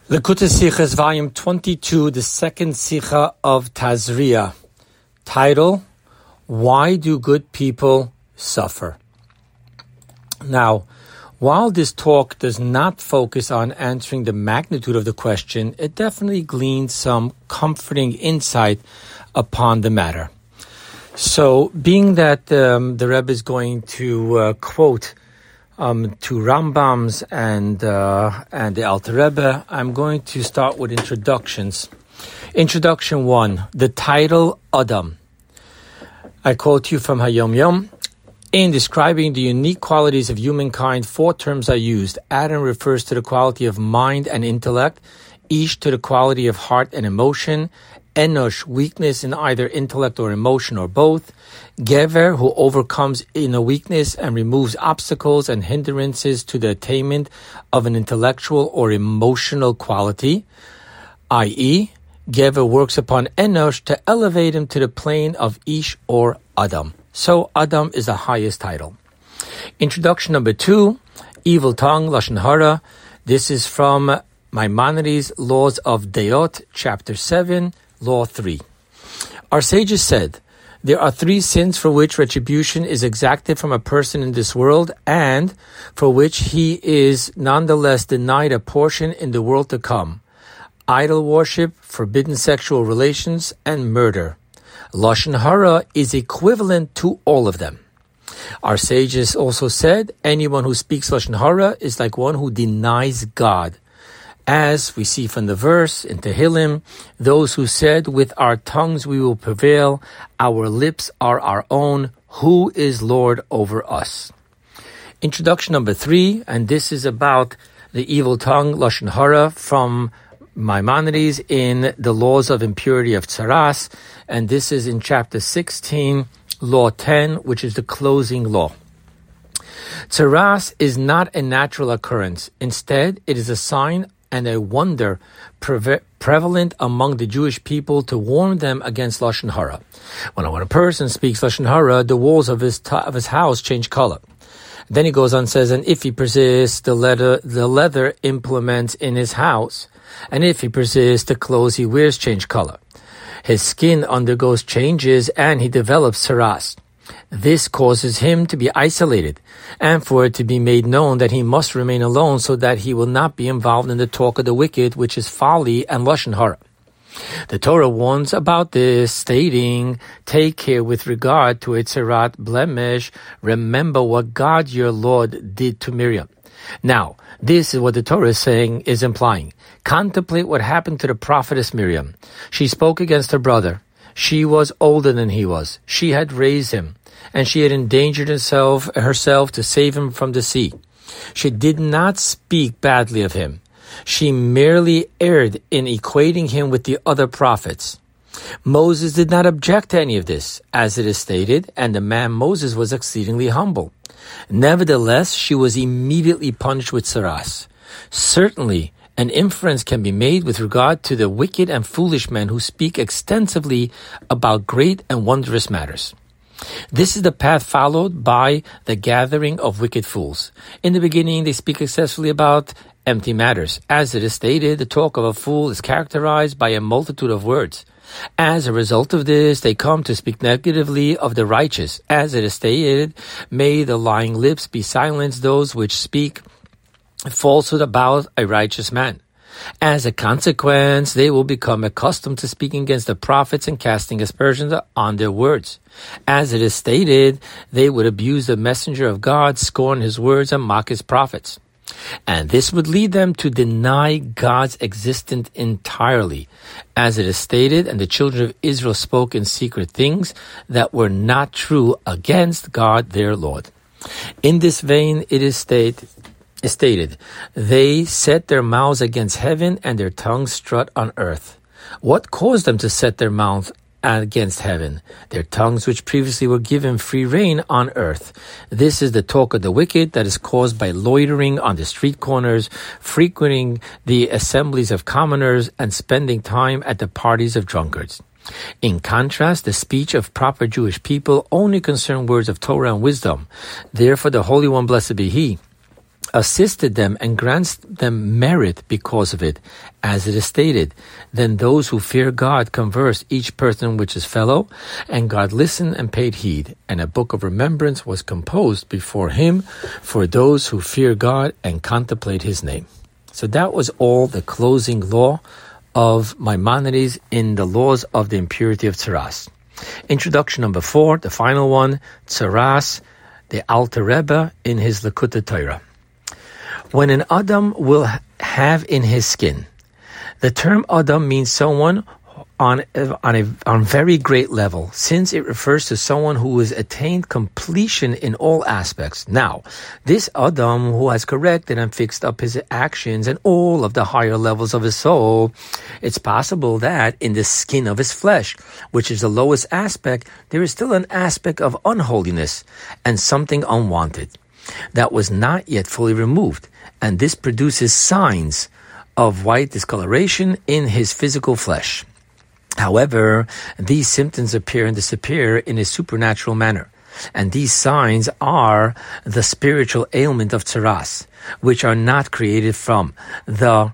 Likutei Sichos, Volume 22, the second Sicha of Tazria. Title, Why Do Good People Suffer? Now, while this talk does not focus on answering the magnitude of the question, it definitely gleans some comforting insight upon the matter. So, being that the Rebbe is going to quote two Rambams and the Alter Rebbe, I'm going to start with introductions. Introduction 1, the title Adam. I quote you from Hayom Yom. In describing the unique qualities of humankind, 4 terms are used. Adam refers to the quality of mind and intellect, Ish to the quality of heart and emotion, Enosh, weakness in either intellect or emotion or both, Gever, who overcomes inner weakness and removes obstacles and hindrances to the attainment of an intellectual or emotional quality, i.e., Gever works upon Enosh to elevate him to the plane of Ish or Adam. So Adam is the highest title. Introduction number 2, evil tongue, Lashon Hara. This is from Maimonides' Laws of Deot, Chapter 7, Law 3. Our sages said, there are 3 sins for which retribution is exacted from a person in this world and for which he is nonetheless denied a portion in the world to come. Idol worship, forbidden sexual relations, and murder. Lashon Hara is equivalent to all of them. Our sages also said, anyone who speaks Lashon Hara is like one who denies God. As we see from the verse in Tehillim, those who said, with our tongues we will prevail, our lips are our own, who is Lord over us? Introduction number 3, and this is about the evil tongue, Lashon Hara, from Maimonides in the Laws of Impurity of Tsaras, and this is in chapter 16, law 10, which is the closing law. Tsaras is not a natural occurrence. Instead, it is a sign and a wonder prevalent among the Jewish people to warn them against Lashon Hara. When a person speaks Lashon Hara, the walls of his house change color. Then he goes on and says, and if he persists, the leather implements in his house, and if he persists, the clothes he wears change color. His skin undergoes changes, and he develops tsaras. This causes him to be isolated, and for it to be made known that he must remain alone so that he will not be involved in the talk of the wicked, which is folly and Lashon Hara. The Torah warns about this, stating, take care with regard to a tsarat blemish. Remember what God your Lord did to Miriam. Now, this is what the Torah is implying. Contemplate what happened to the prophetess Miriam. She spoke against her brother. She was older than he was. She had raised him, and she had endangered herself to save him from the sea. She did not speak badly of him. She merely erred in equating him with the other prophets. Moses did not object to any of this, as it is stated, and the man Moses was exceedingly humble. Nevertheless, she was immediately punished with tsaras. Certainly, an inference can be made with regard to the wicked and foolish men who speak extensively about great and wondrous matters. This is the path followed by the gathering of wicked fools. In the beginning, they speak excessively about empty matters. As it is stated, the talk of a fool is characterized by a multitude of words. As a result of this, they come to speak negatively of the righteous. As it is stated, may the lying lips be silenced, those which speak falsehood about a righteous man. As a consequence, they will become accustomed to speaking against the prophets and casting aspersions on their words. As it is stated, they would abuse the messenger of God, scorn his words, and mock his prophets. And this would lead them to deny God's existence entirely. As it is stated, and the children of Israel spoke in secret things that were not true against God their Lord. In this vein, it is stated, they set their mouths against heaven and their tongues strut on earth. What caused them to set their mouths against heaven? Their tongues which previously were given free rein on earth. This is the talk of the wicked that is caused by loitering on the street corners, frequenting the assemblies of commoners, and spending time at the parties of drunkards. In contrast, the speech of proper Jewish people only concerned words of Torah and wisdom. Therefore, the Holy One, blessed be He, assisted them and grants them merit because of it, as it is stated. Then those who fear God conversed, each person with his fellow, and God listened and paid heed. And a book of remembrance was composed before him for those who fear God and contemplate his name. So that was all the closing law of Maimonides in the laws of the impurity of Tsaras. Introduction number 4, the final one, Tsaras, the Alter Rebbe in his Likutei Torah. When an Adam will have in his skin, the term Adam means someone on very great level, since it refers to someone who has attained completion in all aspects. Now, this Adam who has corrected and fixed up his actions and all of the higher levels of his soul, it's possible that in the skin of his flesh, which is the lowest aspect, there is still an aspect of unholiness and something unwanted that was not yet fully removed, and this produces signs of white discoloration in his physical flesh. However, these symptoms appear and disappear in a supernatural manner, and these signs are the spiritual ailment of Tsaras, which are not created from the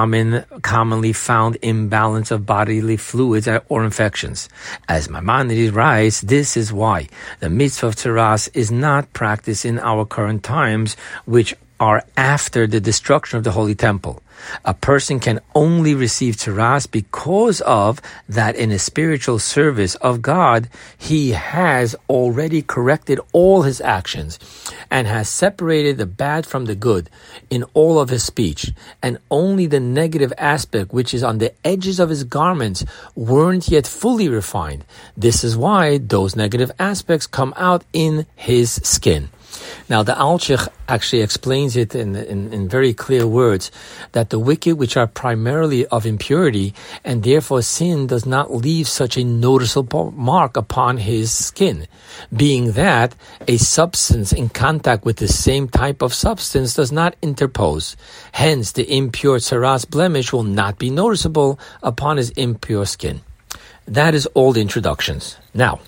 commonly found imbalance of bodily fluids or infections. As Maimonides writes, this is why the mitzvah of Tsaras is not practiced in our current times, which are after the destruction of the Holy Temple. A person can only receive Tsaras because of that in a spiritual service of God, he has already corrected all his actions and has separated the bad from the good in all of his speech, and only the negative aspect which is on the edges of his garments weren't yet fully refined. This is why those negative aspects come out in his skin. Now, the Alshich actually explains it in very clear words, that the wicked, which are primarily of impurity, and therefore sin does not leave such a noticeable mark upon his skin, being that a substance in contact with the same type of substance does not interpose. Hence, the impure Tsaras blemish will not be noticeable upon his impure skin. That is all the introductions. Now,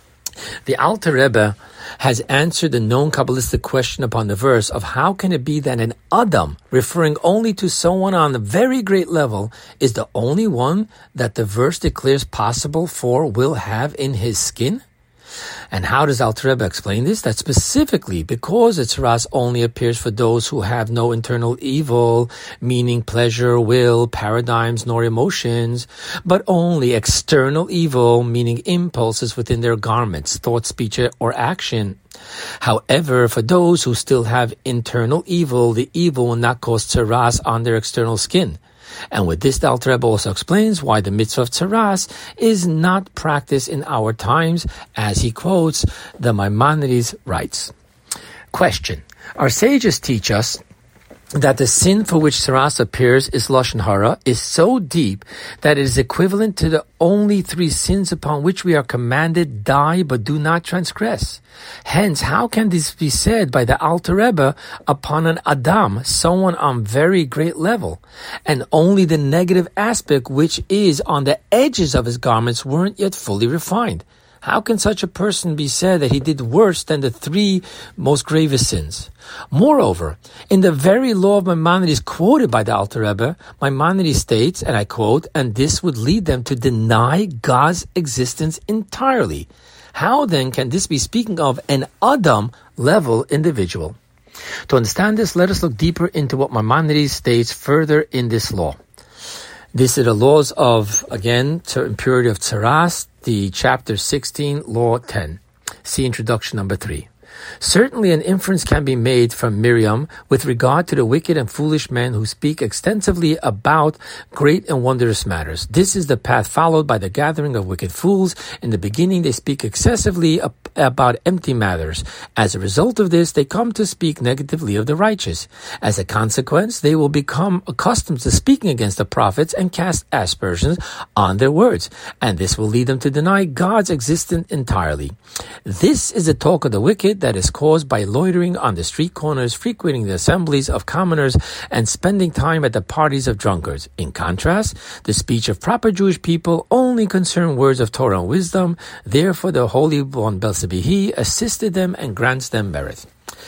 the Alter Rebbe has answered the known Kabbalistic question upon the verse of how can it be that an Adam, referring only to someone on a very great level, is the only one that the verse declares possible for will have in his skin? And how does Alter Rebbe explain this? That specifically because Tsaras only appears for those who have no internal evil, meaning pleasure, will, paradigms, nor emotions, but only external evil, meaning impulses within their garments, thought, speech, or action. However, for those who still have internal evil, the evil will not cause Tsaras on their external skin. And with this, the Alter Rebbe also explains why the mitzvah of Tsaras is not practiced in our times, as he quotes the Maimonides writes. Question. Our sages teach us that the sin for which Tsaras appears is Lashon Hara is so deep that it is equivalent to the only 3 sins upon which we are commanded die but do not transgress. Hence, how can this be said by the Alter Rebbe upon an Adam, someone on very great level, and only the negative aspect which is on the edges of his garments weren't yet fully refined? How can such a person be said that he did worse than the 3 most gravest sins? Moreover, in the very law of Maimonides quoted by the Alter Rebbe, Maimonides states, and I quote, and this would lead them to deny God's existence entirely. How then can this be speaking of an Adam level individual? To understand this, let us look deeper into what Maimonides states further in this law. These are the laws of, again, impurity of Tsaras, the chapter 16, law 10. See introduction number 3. Certainly an inference can be made from Miriam with regard to the wicked and foolish men who speak extensively about great and wondrous matters. This is the path followed by the gathering of wicked fools. In the beginning they speak excessively about empty matters. As a result of this, they come to speak negatively of the righteous. As a consequence, they will become accustomed to speaking against the prophets and cast aspersions on their words. And this will lead them to deny God's existence entirely. This is the talk of the wicked that is caused by loitering on the street corners, frequenting the assemblies of commoners, and spending time at the parties of drunkards. In contrast, the speech of proper Jewish people only concern words of Torah and wisdom. Therefore, the Holy One Belzebihi assisted them and grants them merit.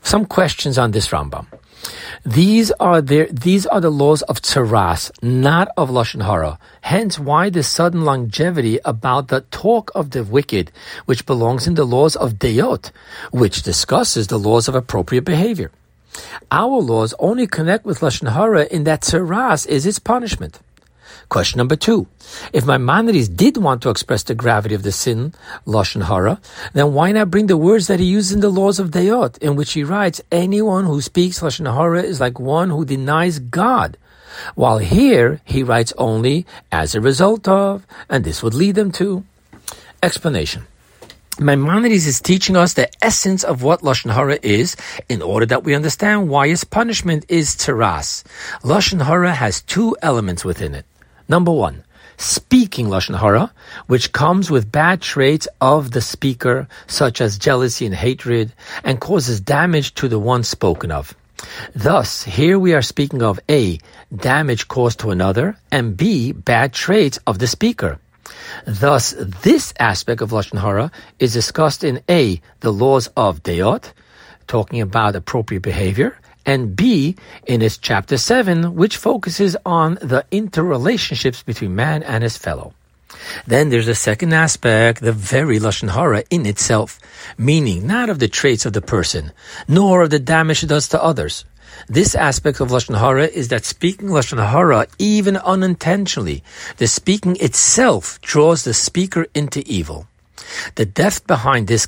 some questions on this Rambam. These are the laws of tzaras, not of lashon hara. Hence, why the sudden longevity about the talk of the wicked, which belongs in the laws of deyot, which discusses the laws of appropriate behavior. Our laws only connect with lashon hara in that tzaras is its punishment. Question number 2. If Maimonides did want to express the gravity of the sin, lashon hara, then why not bring the words that he uses in the laws of Deyot, in which he writes, anyone who speaks lashon hara is like one who denies God, while here he writes only as a result of, and this would lead them to. Explanation. Maimonides is teaching us the essence of what lashon hara is, in order that we understand why its punishment is tzaras. Lashon hara has 2 elements within it. Number 1, speaking lashon hara, which comes with bad traits of the speaker, such as jealousy and hatred, and causes damage to the one spoken of. Thus, here we are speaking of A, damage caused to another, and B, bad traits of the speaker. Thus, this aspect of lashon hara is discussed in A, the laws of Deyot, talking about appropriate behavior, and B, in its chapter 7, which focuses on the interrelationships between man and his fellow. Then there's a second aspect, the very lashon hara in itself, meaning not of the traits of the person, nor of the damage it does to others. This aspect of lashon hara is that speaking lashon hara, even unintentionally, the speaking itself draws the speaker into evil. The depth behind this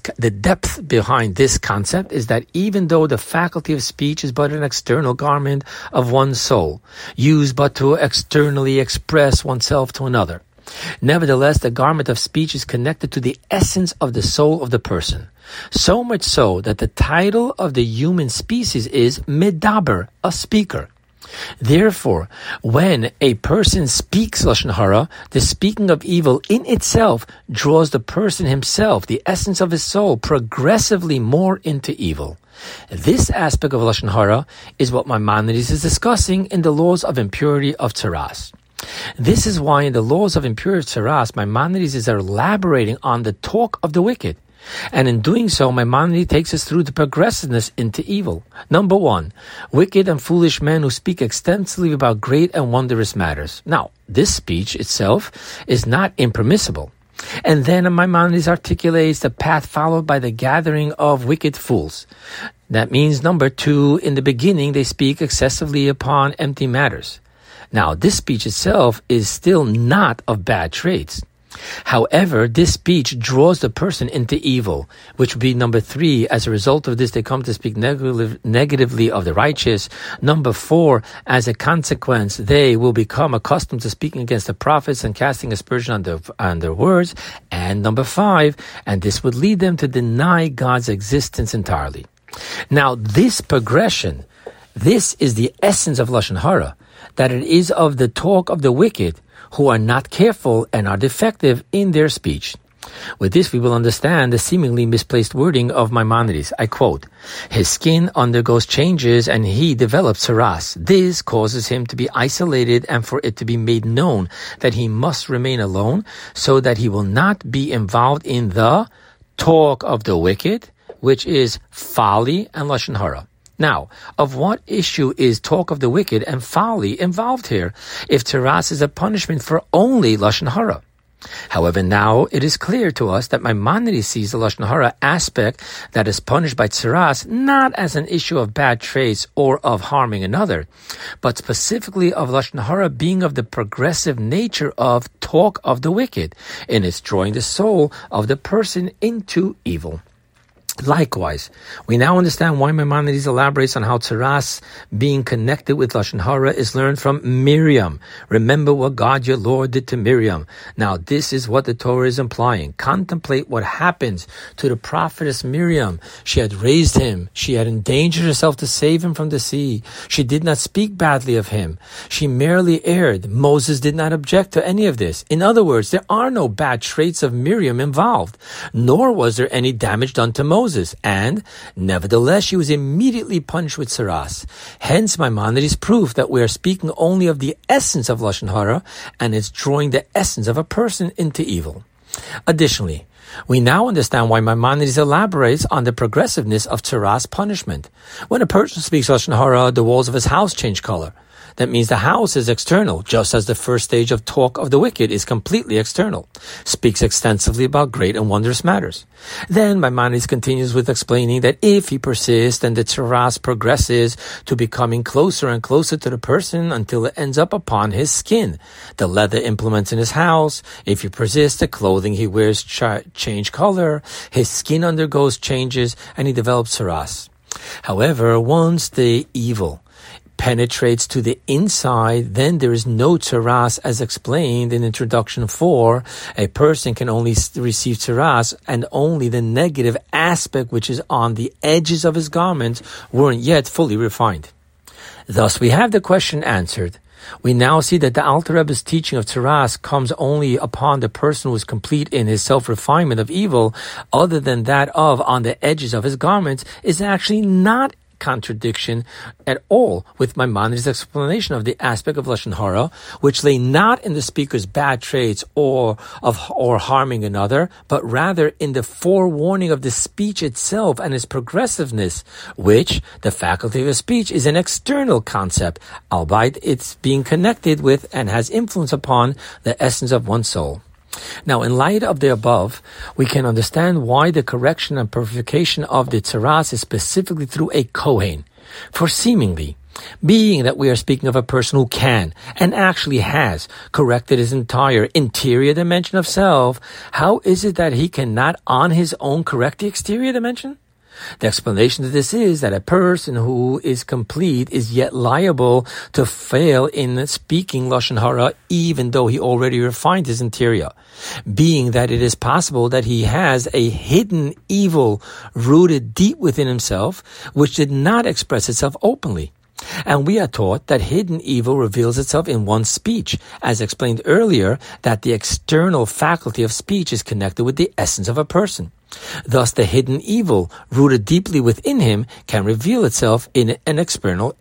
concept is that even though the faculty of speech is but an external garment of one's soul, used but to externally express oneself to another, nevertheless the garment of speech is connected to the essence of the soul of the person. So much so that the title of the human species is medaber, a speaker. Therefore, when a person speaks lashon hara, the speaking of evil in itself draws the person himself, the essence of his soul, progressively more into evil. This aspect of lashon hara is what Maimonides is discussing in the laws of impurity of tzaras. This is why in the laws of impurity of tzaras, Maimonides is elaborating on the talk of the wicked. And in doing so, Maimonides takes us through the progressiveness into evil. Number 1, wicked and foolish men who speak extensively about great and wondrous matters. Now, this speech itself is not impermissible. And then Maimonides articulates the path followed by the gathering of wicked fools. That means number 2, in the beginning they speak excessively upon empty matters. Now, this speech itself is still not of bad traits. However, this speech draws the person into evil, which would be number 3. As a result of this, they come to speak negatively of the righteous. Number 4, as a consequence, they will become accustomed to speaking against the prophets and casting aspersion on their words. And number 5, and this would lead them to deny God's existence entirely. Now, this progression, this is the essence of lashon hara, that it is of the talk of the wicked, who are not careful and are defective in their speech. With this, we will understand the seemingly misplaced wording of Maimonides. I quote, his skin undergoes changes and he develops tzaras. This causes him to be isolated and for it to be made known that he must remain alone so that he will not be involved in the talk of the wicked, which is folly and lashon hara. Now, of what issue is talk of the wicked and folly involved here, if tzaras is a punishment for only lashon hara? However, now it is clear to us that Maimonides sees the lashon hara aspect that is punished by tzaras not as an issue of bad traits or of harming another, but specifically of lashon hara being of the progressive nature of talk of the wicked, in its drawing the soul of the person into evil. Likewise, we now understand why Maimonides elaborates on how tzaras being connected with lashon hara is learned from Miriam. Remember what God your Lord did to Miriam. Now this is what the Torah is implying. Contemplate what happens to the prophetess Miriam. She had raised him. She had endangered herself to save him from the sea. She did not speak badly of him. She merely erred. Moses did not object to any of this. In other words, there are no bad traits of Miriam involved, nor was there any damage done to Moses. And, nevertheless, she was immediately punished with tzaras. Hence, Maimonides' proof that we are speaking only of the essence of lashon hara, and it's drawing the essence of a person into evil. Additionally, We now understand why Maimonides elaborates on the progressiveness of tsaras punishment. When a person speaks Lashon Hara, the walls of his house change color. That means the house is external, just as the first stage of talk of the wicked is completely external. Speaks extensively about great and wondrous matters. Then Maimonides continues with explaining that if he persists and the tsaras progresses to becoming closer and closer to the person until it ends up upon his skin, the leather implements in his house, if he persists, the clothing he wears change color, his skin undergoes changes, and he develops tsaras. However, once the evil penetrates to the inside, then there is no tsaras, as explained in Introduction 4. A person can only receive tsaras, and only the negative aspect which is on the edges of his garments weren't yet fully refined. Thus, we have the question answered. We now see that the Alter Rebbe's teaching of tsaras comes only upon the person who is complete in his self-refinement of evil, other than that of on the edges of his garments, is actually not contradiction at all with Maimonides' explanation of the aspect of Lashon Hara, which lay not in the speaker's bad traits or harming another, but rather in the forewarning of the speech itself and its progressiveness, which the faculty of speech is an external concept, albeit it's being connected with and has influence upon the essence of one's soul. Now, in light of the above, we can understand why the correction and purification of the tsaras is specifically through a Kohen. For seemingly, being that we are speaking of a person who can, and actually has, corrected his entire interior dimension of self, how is it that he cannot on his own correct the exterior dimension? The explanation to this is that a person who is complete is yet liable to fail in speaking Lashon Hara, even though he already refined his interior. Being that it is possible that he has a hidden evil rooted deep within himself, which did not express itself openly. And we are taught that hidden evil reveals itself in one's speech, as explained earlier, that the external faculty of speech is connected with the essence of a person. Thus, the hidden evil, rooted deeply within him, can reveal itself in an external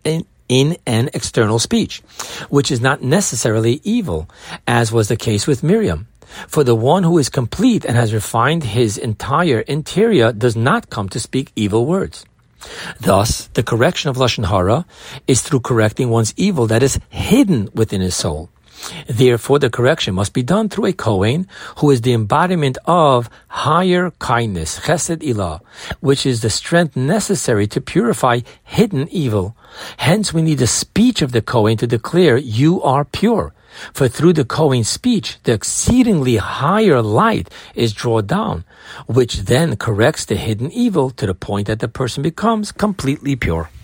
speech, which is not necessarily evil, as was the case with Miriam. For the one who is complete and has refined his entire interior does not come to speak evil words. Thus, the correction of Lashon Hara is through correcting one's evil that is hidden within his soul. Therefore, the correction must be done through a Kohen, who is the embodiment of higher kindness, Chesed Ilah, which is the strength necessary to purify hidden evil. Hence, we need the speech of the Kohen to declare, "You are pure." For through the Kohen's speech, the exceedingly higher light is drawn down, which then corrects the hidden evil to the point that the person becomes completely pure.